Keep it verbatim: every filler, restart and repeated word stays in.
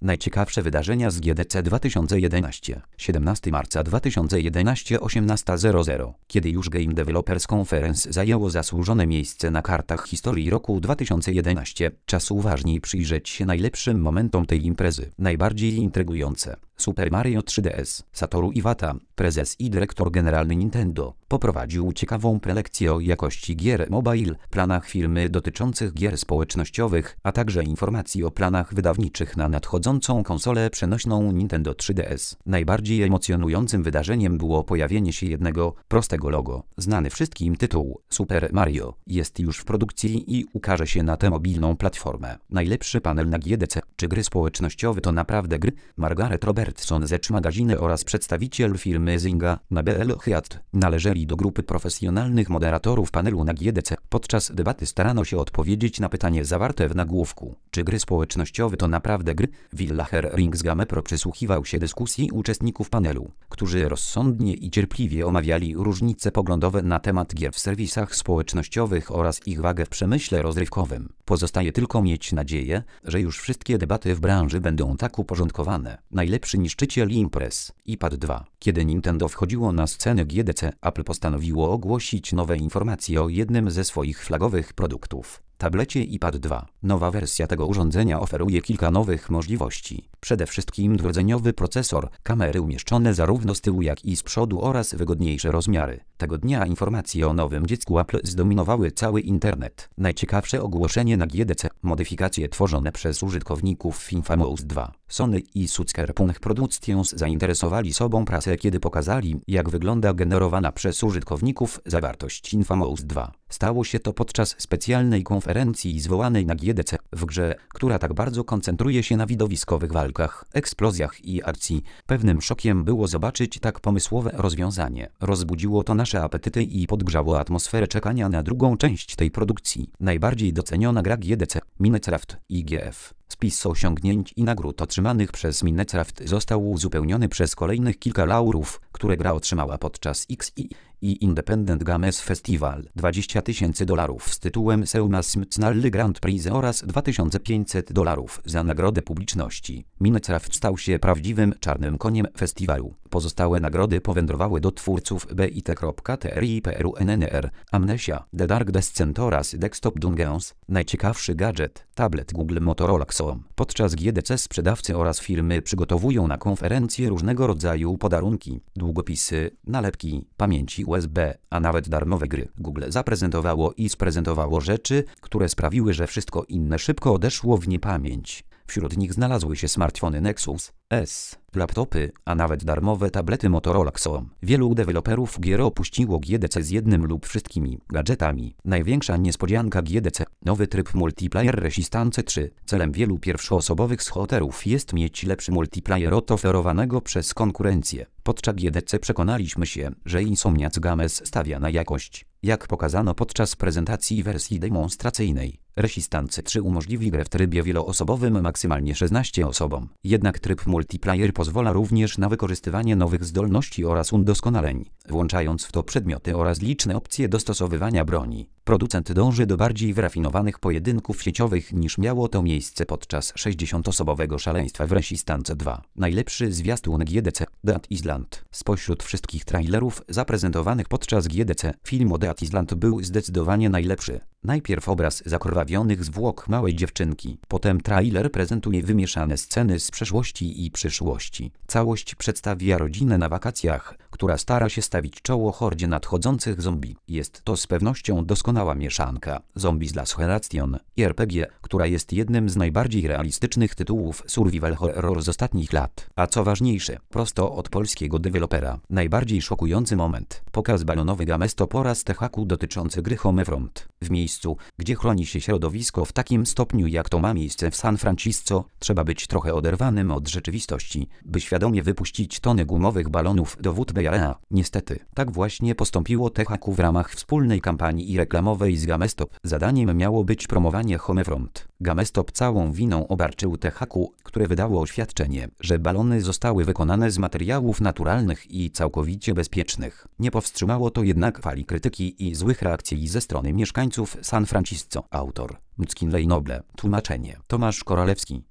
Najciekawsze wydarzenia z G D C dwa tysiące jedenaście. siedemnastego marca dwa tysiące jedenaście, osiemnasta zero zero. Kiedy już Game Developers Conference zajęło zasłużone miejsce na kartach historii roku dwa tysiące jedenaście, czas uważniej przyjrzeć się najlepszym momentom tej imprezy. Najbardziej intrygujące. Super Mario trzy D S. Satoru Iwata, prezes i dyrektor generalny Nintendo, poprowadził ciekawą prelekcję o jakości gier mobile, planach firmy dotyczących gier społecznościowych, a także informacji o planach wydawniczych na nadchodzącą konsolę przenośną Nintendo trzy D S. Najbardziej emocjonującym wydarzeniem było pojawienie się jednego, prostego logo. Znany wszystkim tytuł Super Mario jest już w produkcji i ukaże się na tę mobilną platformę. Najlepszy panel na G D C. Czy gry społecznościowe to naprawdę gry? Margaret Robertson z Edge Magazine oraz przedstawiciel firmy Zynga, Nabeel Hayat, należeli do grupy profesjonalnych moderatorów panelu na G D C. Podczas debaty starano się odpowiedzieć na pytanie zawarte w nagłówku. Czy gry społecznościowe to naprawdę gry? Willacher Rings Gamepro przysłuchiwał się dyskusji uczestników panelu, którzy rozsądnie i cierpliwie omawiali różnice poglądowe na temat gier w serwisach społecznościowych oraz ich wagę w przemyśle rozrywkowym. Pozostaje tylko mieć nadzieję, że już wszystkie debaty w branży będą tak uporządkowane. Najlepszy niszczyciel imprez. iPad dwa. Kiedy Nintendo wchodziło na scenę G D C, Apple postanowiło ogłosić nowe informacje o jednym ze swoich flagowych produktów. Tablecie iPad dwa. Nowa wersja tego urządzenia oferuje kilka nowych możliwości. Przede wszystkim dwurdzeniowy procesor, kamery umieszczone zarówno z tyłu jak i z przodu oraz wygodniejsze rozmiary. Tego dnia informacje o nowym dziecku Apple zdominowały cały internet. Najciekawsze ogłoszenie na G D C. Modyfikacje tworzone przez użytkowników w Infamous dwa. Sony i Sucker Punch Productions zainteresowali sobą prasę, kiedy pokazali, jak wygląda generowana przez użytkowników zawartość Infamous dwa. Stało się to podczas specjalnej konferencji zwołanej na G D C. W grze, która tak bardzo koncentruje się na widowiskowych walkach, eksplozjach i akcji, pewnym szokiem było zobaczyć tak pomysłowe rozwiązanie. Rozbudziło to nasze apetyty i podgrzało atmosferę czekania na drugą część tej produkcji. Najbardziej doceniona gra G D C. Minecraft I G F. Spis osiągnięć i nagród otrzymanych przez Minecraft został uzupełniony przez kolejnych kilka laurów, które gra otrzymała podczas X I i Independent Games Festival. dwadzieścia tysięcy dolarów z tytułem Seumas Mcnally Grand Prize oraz dwa tysiące pięćset dolarów za nagrodę publiczności. Minecraft stał się prawdziwym czarnym koniem festiwalu. Pozostałe nagrody powędrowały do twórców B I T T R I P R U N N R, Amnesia, The Dark Descent oraz Desktop Dungeons. Najciekawszy gadżet, tablet Google Motorola Xoom. Podczas G D C sprzedawcy oraz firmy przygotowują na konferencję różnego rodzaju podarunki, długopisy, nalepki, pamięci U S B, a nawet darmowe gry. Google zaprezentowało i sprezentowało rzeczy, które sprawiły, że wszystko inne szybko odeszło w niepamięć. Wśród nich znalazły się smartfony Nexus S, laptopy, a nawet darmowe tablety Motorola Xoom. Wielu deweloperów gier opuściło G D C z jednym lub wszystkimi gadżetami. Największa niespodzianka G D C. Nowy tryb multiplayer Resistance trzy. Celem wielu pierwszoosobowych shooterów jest mieć lepszy multiplayer od oferowanego przez konkurencję. Podczas G D C przekonaliśmy się, że Insomniac Games stawia na jakość. Jak pokazano podczas prezentacji wersji demonstracyjnej, Resistance trzy umożliwi grę w trybie wieloosobowym maksymalnie szesnastu osobom. Jednak tryb multiplayer pozwala również na wykorzystywanie nowych zdolności oraz udoskonaleń, włączając w to przedmioty oraz liczne opcje dostosowywania broni. Producent dąży do bardziej wyrafinowanych pojedynków sieciowych niż miało to miejsce podczas sześćdziesięciosobowego szaleństwa w Resistance dwa. Najlepszy zwiastun G D C. Dead Island. Spośród wszystkich trailerów zaprezentowanych podczas G D C, film o Dead Island był zdecydowanie najlepszy. Najpierw obraz zakrwawionych zwłok małej dziewczynki, potem trailer prezentuje wymieszane sceny z przeszłości i przyszłości. Całość przedstawia rodzinę na wakacjach, która stara się stawić czoło hordzie nadchodzących zombie. Jest to z pewnością doskonała mieszanka Zombies Last Generation i R P G, która jest jednym z najbardziej realistycznych tytułów survival horror z ostatnich lat. A co ważniejsze, prosto od polskiego dewelopera. Najbardziej szokujący moment. Pokaz balonowy Gamestop oraz techaku dotyczący gry Homefront. W miejscu, gdzie chroni się środowisko w takim stopniu jak to ma miejsce w San Francisco, trzeba być trochę oderwanym od rzeczywistości, by świadomie wypuścić tony gumowych balonów do wód Bay Area. Niestety, tak właśnie postąpiło techaku w ramach wspólnej kampanii i reklamowej z Gamestop. Zadaniem miało być promowanie Homefront. Gamestop całą winą obarczył techaku, które wydało oświadczenie, że balony zostały wykonane z materiałów naturalnych i całkowicie bezpiecznych. Nie powstrzymało to jednak fali krytyki i złych reakcji ze strony mieszkańców San Francisco. Autor McKinley Noble. Tłumaczenie Tomasz Koralewski.